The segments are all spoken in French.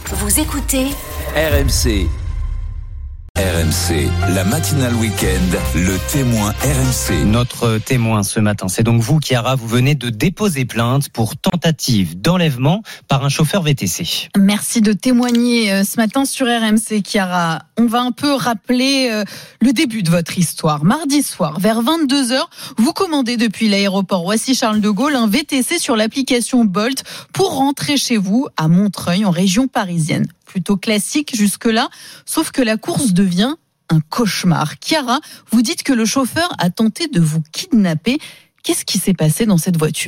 Vous écoutez RMC. RMC, la matinale week-end, le témoin RMC. Notre témoin ce matin, c'est donc vous, Chiara. Vous venez de déposer plainte pour tentative d'enlèvement par un chauffeur VTC. Merci de témoigner ce matin sur RMC, Chiara. On va un peu rappeler le début de votre histoire. Mardi soir, vers 22h, vous commandez depuis l'aéroport Roissy-Charles de Gaulle un VTC sur l'application Bolt pour rentrer chez vous à Montreuil, en région parisienne. Plutôt classique jusque-là, sauf que la course devient un cauchemar. Chiara, vous dites que le chauffeur a tenté de vous kidnapper. Qu'est-ce qui s'est passé dans cette voiture ?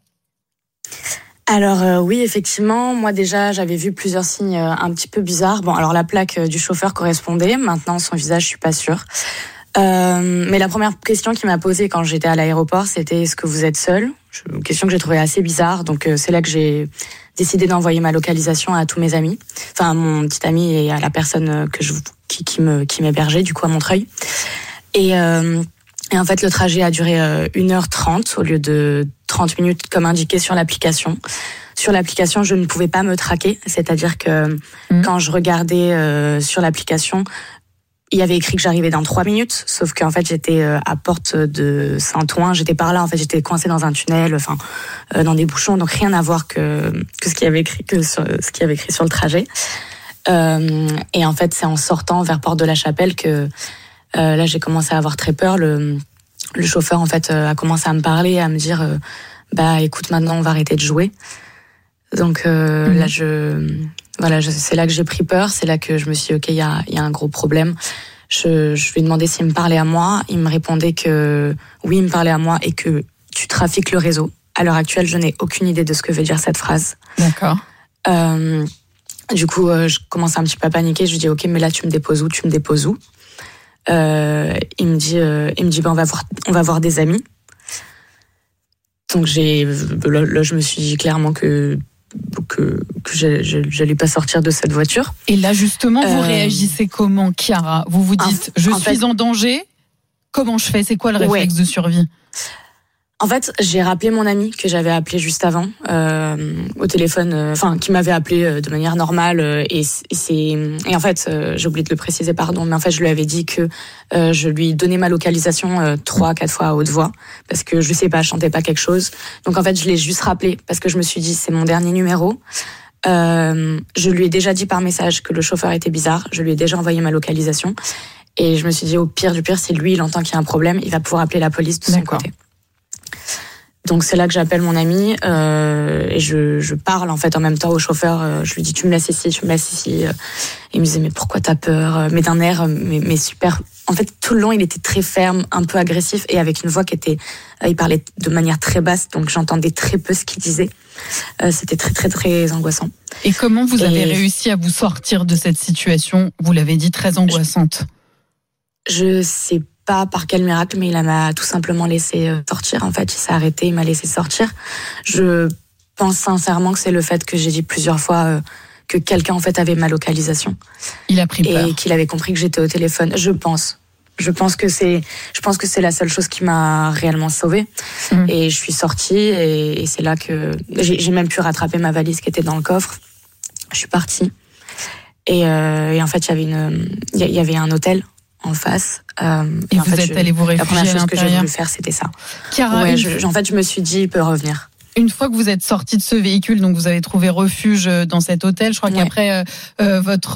Alors oui, effectivement, moi déjà j'avais vu plusieurs signes un petit peu bizarres. Bon, alors la plaque du chauffeur correspondait, maintenant son visage je suis pas sûre. Mais la première question qu'il m'a posée quand j'étais à l'aéroport, c'était est-ce que vous êtes seul ? Une question que j'ai trouvée assez bizarre, donc c'est là que j'ai décidé d'envoyer ma localisation à tous mes amis, enfin à mon petit ami et à la personne qui m'hébergeait du coup à Montreuil. Et en fait le trajet a duré 1h30 au lieu de 30 minutes comme indiqué sur l'application. Sur l'application, je ne pouvais pas me traquer, c'est-à-dire que quand je regardais sur l'application, il y avait écrit que j'arrivais dans 3 minutes, sauf qu'en fait j'étais à Porte de Saint-Ouen, j'étais par là, en fait j'étais coincée dans un tunnel, dans des bouchons, donc rien à voir que ce qu'il y avait écrit sur le trajet. Et en fait c'est en sortant vers Porte de la Chapelle que là j'ai commencé à avoir très peur. Le chauffeur en fait a commencé à me parler, à me dire écoute, maintenant on va arrêter de jouer. Donc là c'est là que j'ai pris peur, c'est là que je me suis dit, ok, il y a un gros problème. Je lui ai demandé s'il me parlait à moi, il me répondait que oui, il me parlait à moi et que tu trafiques le réseau. À l'heure actuelle, je n'ai aucune idée de ce que veut dire cette phrase. D'accord. Du coup, je commence un petit peu à paniquer, je lui dis ok, mais là tu me déposes où ? Il me dit on va voir des amis. Donc là, je me suis dit clairement que j'allais pas sortir de cette voiture. Et là, justement, vous réagissez comment, Chiara ? Vous vous dites, je suis en danger, comment je fais ? C'est quoi le réflexe de survie ? En fait, j'ai rappelé mon ami que j'avais appelé juste avant au téléphone, qui m'avait appelé de manière normale et en fait, j'ai oublié de le préciser, pardon, mais en fait, je lui avais dit que je lui donnais ma localisation 3-4 fois à haute voix parce que je sais pas, je chantais pas quelque chose. Donc en fait, je l'ai juste rappelé parce que je me suis dit c'est mon dernier numéro. Je lui ai déjà dit par message que le chauffeur était bizarre, je lui ai déjà envoyé ma localisation et je me suis dit au pire du pire, si lui il entend qu'il y a un problème, il va pouvoir appeler la police de son côté. Donc c'est là que j'appelle mon ami et je parle en fait en même temps au chauffeur. Je lui dis tu me laisses ici. Il me disait mais pourquoi t'as peur ? Mais d'un air mais super. En fait tout le long il était très ferme, un peu agressif et avec une voix qui était. Il parlait de manière très basse donc j'entendais très peu ce qu'il disait. C'était très très très angoissant. Et comment vous avez réussi à vous sortir de cette situation ? Vous l'avez dit, très angoissante. Je sais pas par quel miracle, mais il m'a tout simplement laissé sortir. En fait, il s'est arrêté, il m'a laissé sortir. Je pense sincèrement que c'est le fait que j'ai dit plusieurs fois que quelqu'un en fait avait ma localisation. Il a pris peur. Et qu'il avait compris que j'étais au téléphone. Je pense que c'est la seule chose qui m'a réellement sauvée. Et je suis sortie et c'est là que j'ai même pu rattraper ma valise qui était dans le coffre. Je suis partie. Et en fait, il y avait un hôtel en face. Et vous êtes allé vous réfugier à l'intérieur. La première chose que j'ai voulu faire, c'était ça. Chiara, en fait, je me suis dit, il peut revenir. Une fois que vous êtes sorti de ce véhicule, donc vous avez trouvé refuge dans cet hôtel. Je crois qu'après votre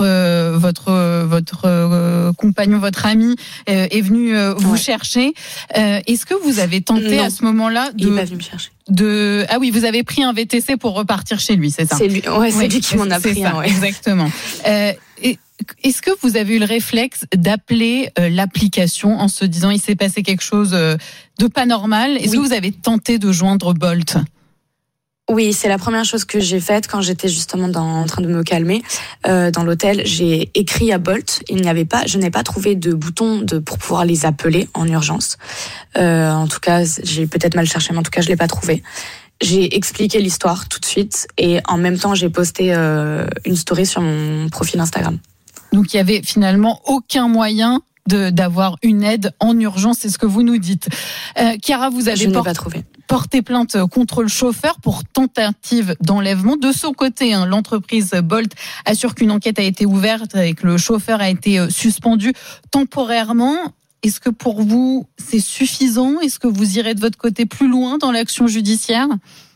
compagnon, votre ami est venu vous chercher. Est-ce que vous avez tenté à ce moment-là il n'est pas venu me chercher. Ah oui, vous avez pris un VTC pour repartir chez lui, c'est ça ? C'est lui, c'est lui qui m'en a pris un. Exactement. Est-ce que vous avez eu le réflexe d'appeler l'application en se disant il s'est passé quelque chose de pas normal ? Est-ce que vous avez tenté de joindre Bolt ? Oui, c'est la première chose que j'ai faite quand j'étais justement en train de me calmer dans l'hôtel. J'ai écrit à Bolt. Je n'ai pas trouvé de bouton pour pouvoir les appeler en urgence. En tout cas, j'ai peut-être mal cherché, mais en tout cas, je l'ai pas trouvé. J'ai expliqué l'histoire tout de suite et en même temps, j'ai posté une story sur mon profil Instagram. Donc, il y avait finalement aucun moyen d'avoir une aide en urgence, c'est ce que vous nous dites. Chiara, vous avez pas trouvé. Porté plainte contre le chauffeur pour tentative d'enlèvement. De son côté, l'entreprise Bolt assure qu'une enquête a été ouverte et que le chauffeur a été suspendu temporairement. Est-ce que pour vous, c'est suffisant ? Est-ce que vous irez de votre côté plus loin dans l'action judiciaire ?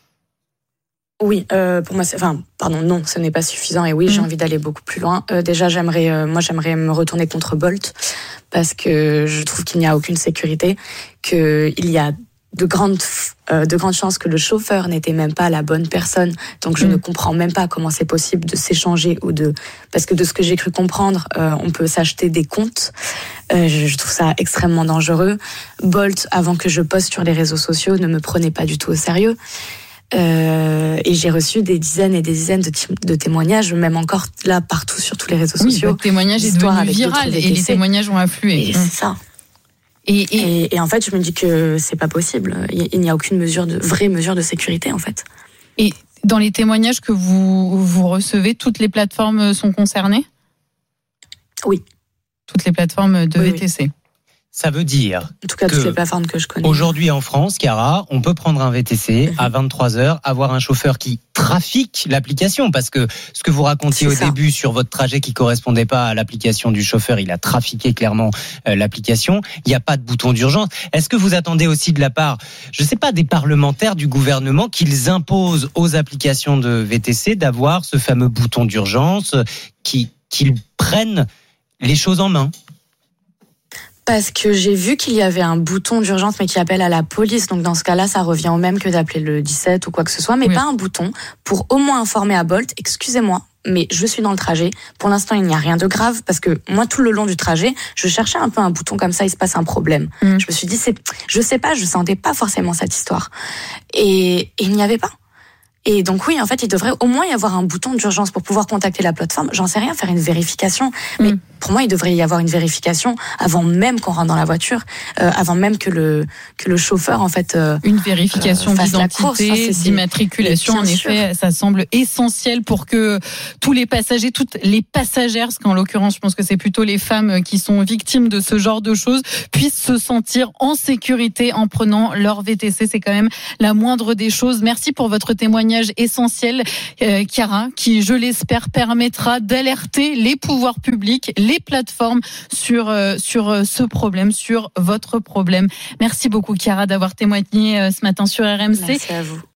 Oui, pour moi, non, ce n'est pas suffisant. Et oui, j'ai envie d'aller beaucoup plus loin. Déjà, j'aimerais me retourner contre Bolt parce que je trouve qu'il n'y a aucune sécurité, qu'il y a de grandes chances que le chauffeur n'était même pas la bonne personne. Donc je ne comprends même pas comment c'est possible de s'échanger parce que de ce que j'ai cru comprendre, on peut s'acheter des comptes. Je trouve ça extrêmement dangereux. Bolt, avant que je poste sur les réseaux sociaux, ne me prenait pas du tout au sérieux. Et j'ai reçu des dizaines et des dizaines de témoignages, même encore là partout sur tous les réseaux sociaux. Votre témoignage est devenu viral et les témoignages ont afflué. Et c'est ça. Et en fait, je me dis que c'est pas possible. Il n'y a aucune vraie mesure de sécurité, en fait. Et dans les témoignages que vous recevez, toutes les plateformes sont concernées ? Oui. Toutes les plateformes de VTC. Oui. Ça veut dire en tout cas, toutes les plateformes que je connais. Aujourd'hui en France, Chiara, on peut prendre un VTC à 23h, avoir un chauffeur qui trafique l'application, parce que ce que vous racontiez au début sur votre trajet qui correspondait pas à l'application du chauffeur, il a trafiqué clairement l'application. Il n'y a pas de bouton d'urgence. Est-ce que vous attendez aussi de la part, je sais pas, des parlementaires du gouvernement qu'ils imposent aux applications de VTC d'avoir ce fameux bouton d'urgence, qu'ils prennent les choses en main? Parce que j'ai vu qu'il y avait un bouton d'urgence, mais qui appelle à la police. Donc dans ce cas-là, ça revient au même que d'appeler le 17 ou quoi que ce soit, mais pas un bouton pour au moins informer à Bolt, excusez-moi, mais je suis dans le trajet. Pour l'instant, il n'y a rien de grave, parce que moi, tout le long du trajet, je cherchais un peu un bouton comme ça, il se passe un problème. Je me suis dit, je sentais pas forcément cette histoire. Et il n'y avait pas. Et donc oui, en fait, il devrait au moins y avoir un bouton d'urgence pour pouvoir contacter la plateforme. J'en sais rien, faire une vérification. Mais pour moi, il devrait y avoir une vérification avant même qu'on rentre dans la voiture, avant même que le chauffeur, en fait, une vérification d'identité, d'immatriculation. En effet, ça semble essentiel pour que tous les passagers, toutes les passagères, parce qu'en l'occurrence, je pense que c'est plutôt les femmes qui sont victimes de ce genre de choses, puissent se sentir en sécurité en prenant leur VTC. C'est quand même la moindre des choses. Merci pour votre témoignage essentiel, Chiara, qui, je l'espère, permettra d'alerter les pouvoirs publics, les plateformes sur ce problème, sur votre problème. Merci beaucoup, Chiara, d'avoir témoigné ce matin sur RMC. Merci à vous.